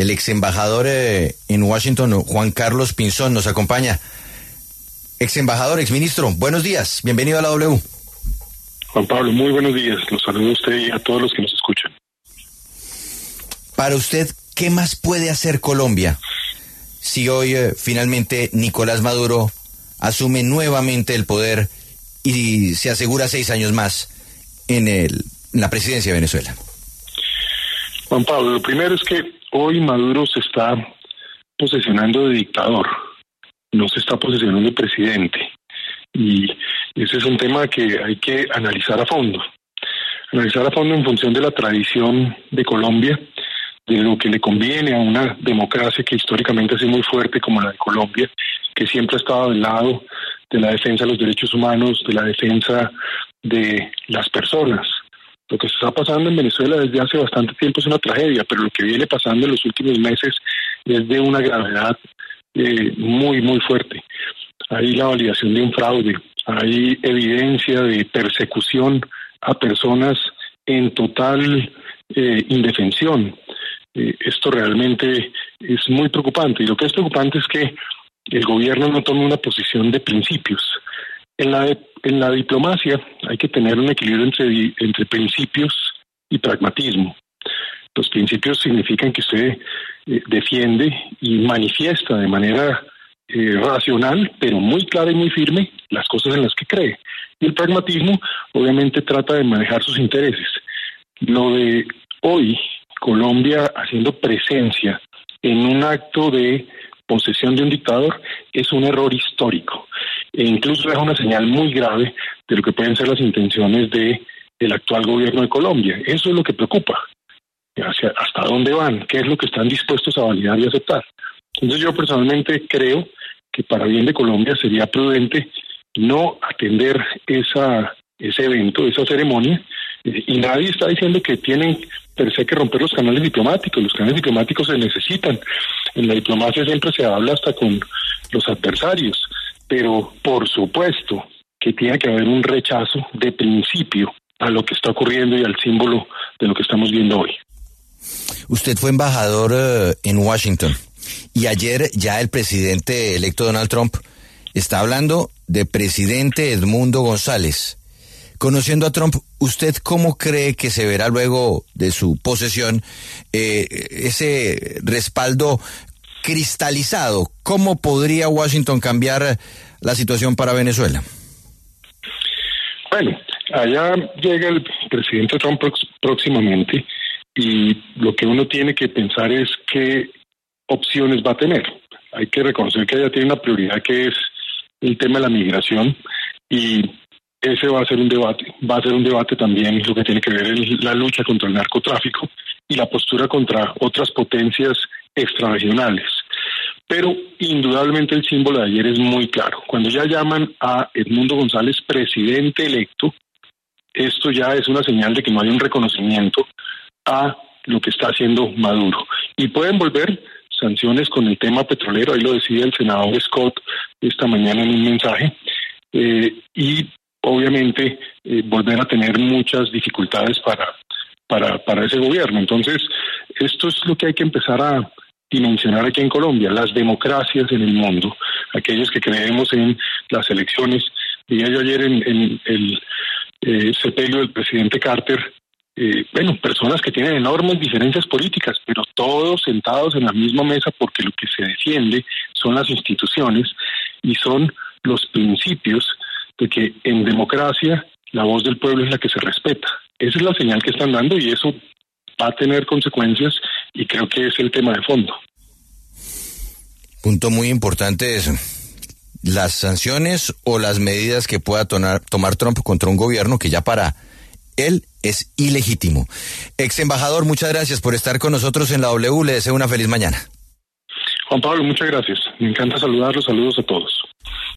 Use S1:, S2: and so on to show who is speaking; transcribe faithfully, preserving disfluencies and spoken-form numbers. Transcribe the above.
S1: El ex embajador eh, en Washington, Juan Carlos Pinzón, nos acompaña. Ex embajador, ex ministro, buenos días, bienvenido a la W.
S2: Juan Pablo, muy buenos días, los saludo a usted y a todos los que nos escuchan.
S1: Para usted, ¿qué más puede hacer Colombia si hoy eh, finalmente Nicolás Maduro asume nuevamente el poder y se asegura seis años más en, el, en la presidencia de Venezuela?
S2: Juan Pablo, lo primero es que hoy Maduro se está posesionando de dictador, no se está posesionando de presidente. Y ese es un tema que hay que analizar a fondo. Analizar a fondo en función de la tradición de Colombia, de lo que le conviene a una democracia que históricamente ha sido muy fuerte como la de Colombia, que siempre ha estado del lado de la defensa de los derechos humanos, de la defensa de las personas. Lo que se está pasando en Venezuela desde hace bastante tiempo es una tragedia, pero lo que viene pasando en los últimos meses es de una gravedad eh, muy, muy fuerte. Hay la validación de un fraude, hay evidencia de persecución a personas en total eh, indefensión. Eh, esto realmente es muy preocupante, y lo que es preocupante es que el gobierno no tome una posición de principios. En la, de, en la diplomacia hay que tener un equilibrio entre, entre principios y pragmatismo. Los principios significan que usted eh, defiende y manifiesta de manera eh, racional, pero muy clara y muy firme, las cosas en las que cree. Y el pragmatismo obviamente trata de manejar sus intereses. Lo de hoy, Colombia haciendo presencia en un acto de posesión de un dictador, es un error histórico e incluso es una señal muy grave de lo que pueden ser las intenciones de el actual gobierno de Colombia. Eso es lo que preocupa. Hacia, ¿hasta dónde van? ¿Qué es lo que están dispuestos a validar y aceptar? Entonces yo personalmente creo que para bien de Colombia sería prudente no atender esa, ese evento, esa ceremonia, eh, y nadie está diciendo que tienen per se que romper los canales diplomáticos. Los canales diplomáticos se necesitan. En la diplomacia siempre se habla hasta con los adversarios, pero por supuesto que tiene que haber un rechazo de principio a lo que está ocurriendo y al símbolo de lo que estamos viendo hoy.
S1: Usted fue embajador uh, en Washington y ayer ya el presidente electo Donald Trump está hablando de presidente Edmundo González. Conociendo a Trump, ¿usted cómo cree que se verá luego de su posesión eh, ese respaldo cristalizado? ¿Cómo podría Washington cambiar la situación para Venezuela?
S2: Bueno, allá llega el presidente Trump próximamente y lo que uno tiene que pensar es qué opciones va a tener. Hay que reconocer que allá tiene una prioridad que es el tema de la migración, y ese va a ser un debate. Va a ser un debate también lo que tiene que ver en la lucha contra el narcotráfico y la postura contra otras potencias extrarregionales. Pero indudablemente el símbolo de ayer es muy claro. Cuando ya llaman a Edmundo González presidente electo, esto ya es una señal de que no hay un reconocimiento a lo que está haciendo Maduro. Y pueden volver sanciones con el tema petrolero, ahí lo decía el senador Scott esta mañana en un mensaje, eh, y obviamente eh, volver a tener muchas dificultades para, para, para ese gobierno. Entonces, esto es lo que hay que empezar a dimensionar aquí en Colombia, las democracias en el mundo, aquellos que creemos en las elecciones. Día yo ayer en, en el eh, sepelio del presidente Carter, eh, bueno, personas que tienen enormes diferencias políticas, pero todos sentados en la misma mesa porque lo que se defiende son las instituciones y son los principios de que en democracia la voz del pueblo es la que se respeta. Esa es la señal que están dando y eso va a tener consecuencias y creo que es el tema de fondo.
S1: Punto muy importante es las sanciones o las medidas que pueda tomar, tomar Trump contra un gobierno que ya para él es ilegítimo. Ex embajador, muchas gracias por estar con nosotros en la W. Le deseo una feliz mañana.
S2: Juan Pablo, muchas gracias. Me encanta saludarlos. Saludos a todos.